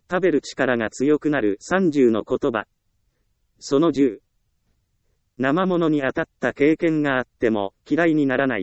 食べる力が強くなる30の言葉。その10。生物に当たった経験があっても嫌いにならない。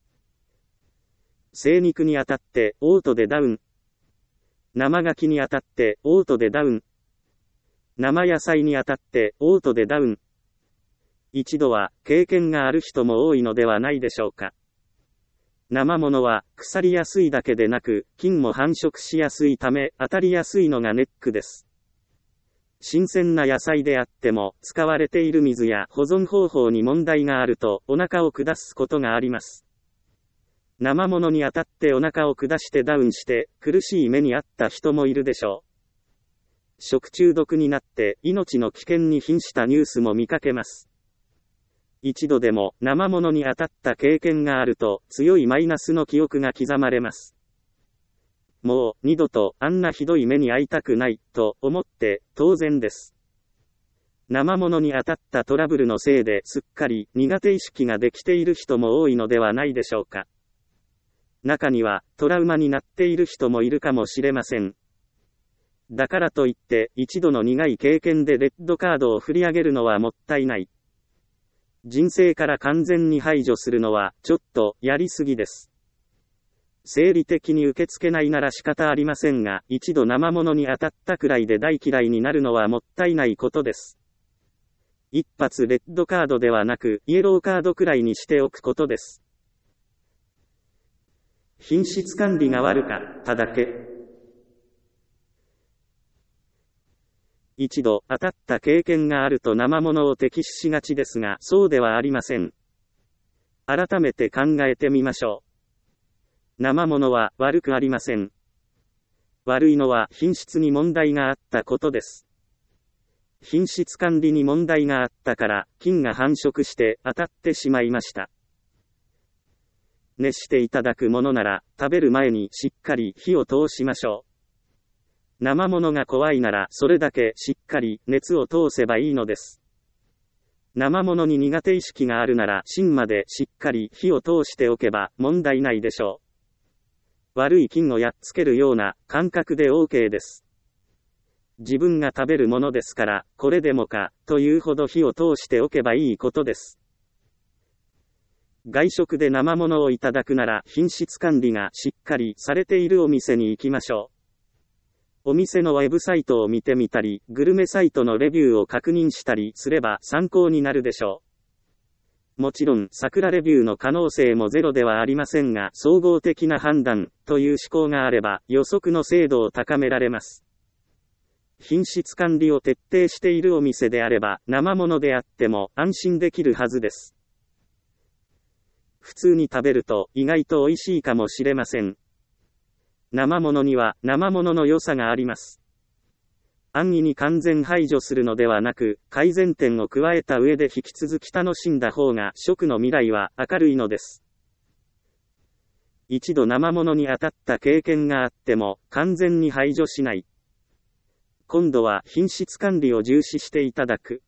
生肉に当たってオートでダウン。生牡蠣に当たってオートでダウン。生野菜に当たってオートでダウン。一度は経験がある人も多いのではないでしょうか。生物は腐りやすいだけでなく菌も繁殖しやすいため当たりやすいのがネックです。新鮮な野菜であっても使われている水や保存方法に問題があるとお腹を下すことがあります。生物に当たってお腹を下してダウンして苦しい目にあった人もいるでしょう。食中毒になって命の危険に瀕したニュースも見かけます。一度でも生物に当たった経験があると強いマイナスの記憶が刻まれます。もう二度とあんなひどい目に遭いたくないと思って当然です。生物に当たったトラブルのせいですっかり苦手意識ができている人も多いのではないでしょうか。中にはトラウマになっている人もいるかもしれません。だからといって一度の苦い経験でレッドカードを振り上げるのはもったいない。人生から完全に排除するのはちょっとやりすぎです。生理的に受け付けないなら仕方ありませんが、一度生物に当たったくらいで大嫌いになるのはもったいないことです。一発レッドカードではなくイエローカードくらいにしておくことです。品質管理が悪かっただけ。一度当たった経験があると生物を敵視しがちですが、そうではありません。改めて考えてみましょう。生物は悪くありません。悪いのは品質に問題があったことです。品質管理に問題があったから菌が繁殖して当たってしまいました。熱していただくものなら食べる前にしっかり火を通しましょう。生物が怖いならそれだけしっかり熱を通せばいいのです。生物に苦手意識があるなら芯までしっかり火を通しておけば問題ないでしょう。悪い菌をやっつけるような感覚で OK です。自分が食べるものですからこれでもかというほど火を通しておけばいいことです。外食で生物をいただくなら品質管理がしっかりされているお店に行きましょう。お店のウェブサイトを見てみたり、グルメサイトのレビューを確認したりすれば参考になるでしょう。もちろん、桜レビューの可能性もゼロではありませんが、総合的な判断という思考があれば予測の精度を高められます。品質管理を徹底しているお店であれば、生物であっても安心できるはずです。普通に食べると意外と美味しいかもしれません。生物には生物の良さがあります。安易に完全排除するのではなく、改善点を加えた上で引き続き楽しんだ方が食の未来は明るいのです。一度生物に当たった経験があっても完全に排除しない。今度は品質管理を重視していただく。